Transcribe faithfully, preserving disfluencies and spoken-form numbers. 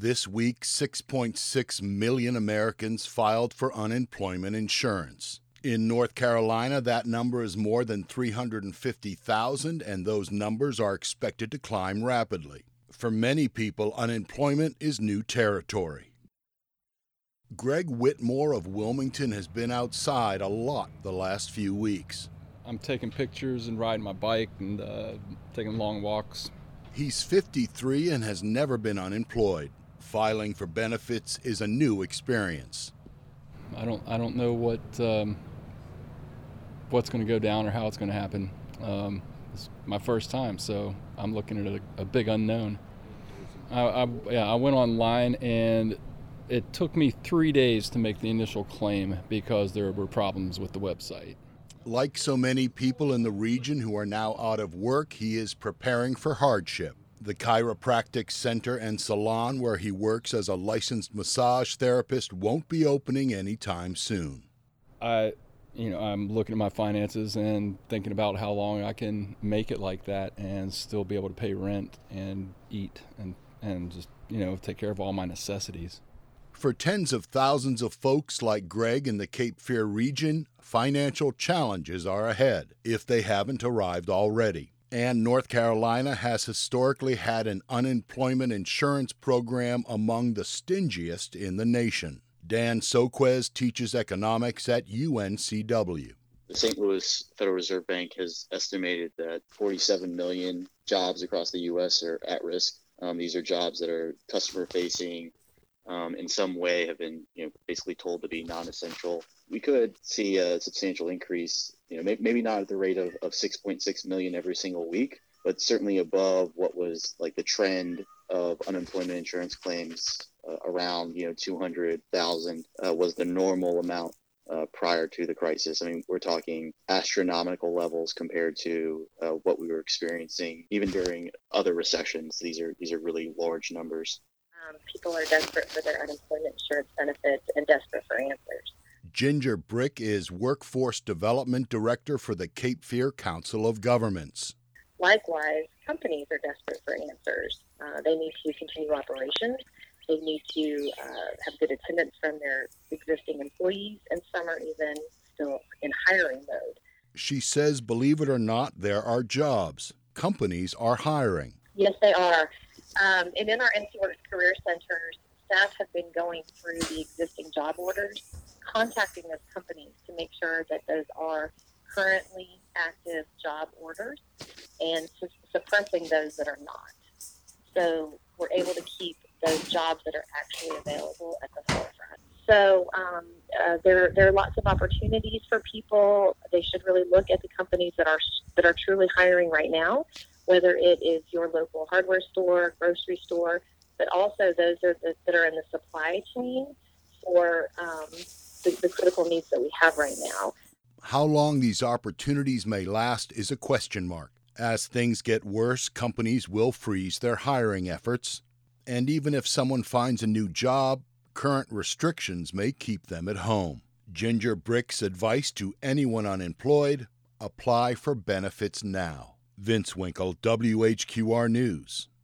This week, six point six million Americans filed for unemployment insurance. In North Carolina, that number is more than three hundred fifty thousand, and those numbers are expected to climb rapidly. For many people, unemployment is new territory. Greg Whitmore of Wilmington has been outside a lot the last few weeks. I'm taking pictures and riding my bike and uh, taking long walks. He's fifty-three and has never been unemployed. Filing for benefits is a new experience. I don't I don't know what um, what's going to go down or how it's going to happen. Um, it's my first time, so I'm looking at a, a big unknown. I, I, yeah, I went online and it took me three days to make the initial claim because there were problems with the website. Like so many people in the region who are now out of work, he is preparing for hardship. The chiropractic center and salon where he works as a licensed massage therapist won't be opening anytime soon. I, you know, I'm looking at my finances and thinking about how long I can make it like that and still be able to pay rent and eat and, and just, you know, take care of all my necessities. For tens of thousands of folks like Greg in the Cape Fear region, financial challenges are ahead, if they haven't arrived already. And North Carolina has historically had an unemployment insurance program among the stingiest in the nation. Dan Soquez teaches economics at U N C W. The Saint Louis Federal Reserve Bank has estimated that forty-seven million jobs across the U S are at risk. Um, these are jobs that are customer-facing, Um, in some way have been, you know, basically told to be non-essential. We could see a substantial increase, you know, maybe, maybe not at the rate of, of six point six million every single week, but certainly above what was like the trend of unemployment insurance claims uh, around, you know, two hundred thousand uh, was the normal amount uh, prior to the crisis. I mean, we're talking astronomical levels compared to uh, what we were experiencing even during other recessions. These are these are really large numbers. Um, people are desperate for their unemployment insurance benefits and desperate for answers. Ginger Brick is Workforce Development Director for the Cape Fear Council of Governments. Likewise, companies are desperate for answers. Uh, they need to continue operations. They need to uh, have good attendance from their existing employees, and some are even still in hiring mode. She says, believe it or not, there are jobs. Companies are hiring. Yes, they are. Um, and in our N C Works Career Centers, staff have been going through the existing job orders, contacting those companies to make sure that those are currently active job orders and su- suppressing those that are not. So we're able to keep those jobs that are actually available at the forefront. So um, uh, there, there are lots of opportunities for people. They should really look at the companies that are that are truly hiring right now, whether it is your local hardware store, grocery store, but also those are the, that are in the supply chain for um, the, the critical needs that we have right now. How long these opportunities may last is a question mark. As things get worse, companies will freeze their hiring efforts. And even if someone finds a new job, current restrictions may keep them at home. Ginger Brick's advice to anyone unemployed: apply for benefits now. Vince Winkle, W H Q R News.